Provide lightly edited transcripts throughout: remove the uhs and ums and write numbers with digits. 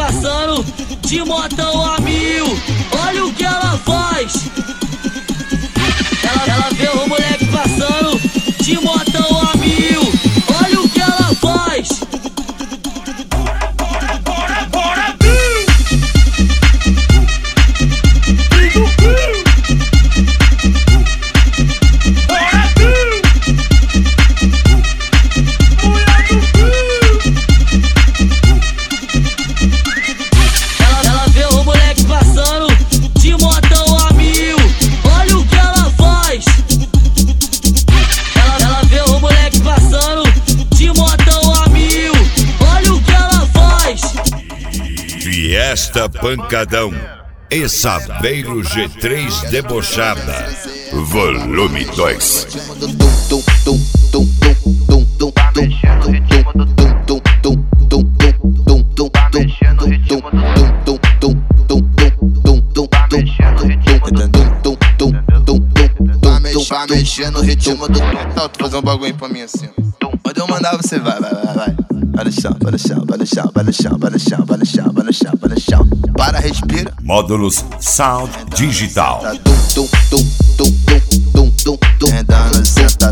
passando de motão a mil. Olha o que ela faz. Ela vê o moleque passando de motão a mil. Olha o que ela faz. Ela vê o moleque passando de motão a mil. Olha o que ela faz. Ela vê o moleque passando de motão a mil. Olha o que ela faz. Fiesta Pancadão e Saveiro G3 Debochada, volume 2. Pra mexer no ritmo do tu fazer um bagulho pra mim assim. Quando eu mandar você vai. Vai no chão, vai no chão, vai no chão, vai no chão, vai no chão, vai no chão, vai no chão, vai no chão. Para, respira. Módulos Sound Digital. Rendando, senta,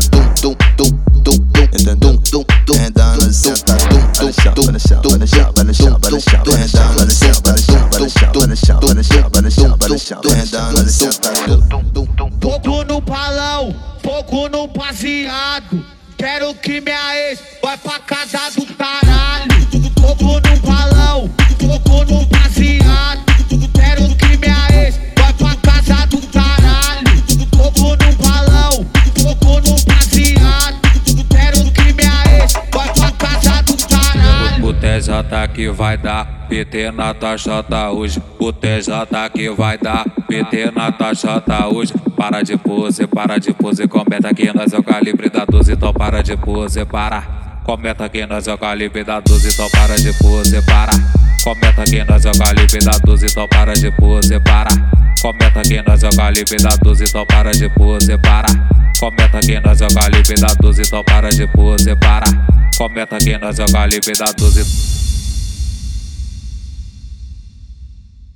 rendando, senta, vai no chão, vai no chão, vai no chão, vai no chão, vai no chão, rendando, vai no chão, vai no chão, vai no chão, vai no chão, vai no chão, vai no chão, vai no chão, rendando, senta. Pouco no palão, pouco no baseado. Quero que minha ex vai pra casa do caralho. Pouco no palão, pouco no baseado. Quero que minha ex vai pra casa do caralho. Pouco no palão, pouco no baseado. Quero que minha ex vai pra casa do caralho. O TJ que vai dar PT na taxota hoje. O TJ que vai dar PT na taxota hoje. Para de pose, comenta que nós é o calibre da 12, então para de pose, para. Comenta que nós é o calibre da 12, então para de pose, para. Comenta que nós é o calibre da 12, então para de pose, para. Comenta que nós é o calibre da 12, então para de pose, para. Comenta que nós é o calibre da 12, então para de pose, para. Comenta que nós é o calibre da 12.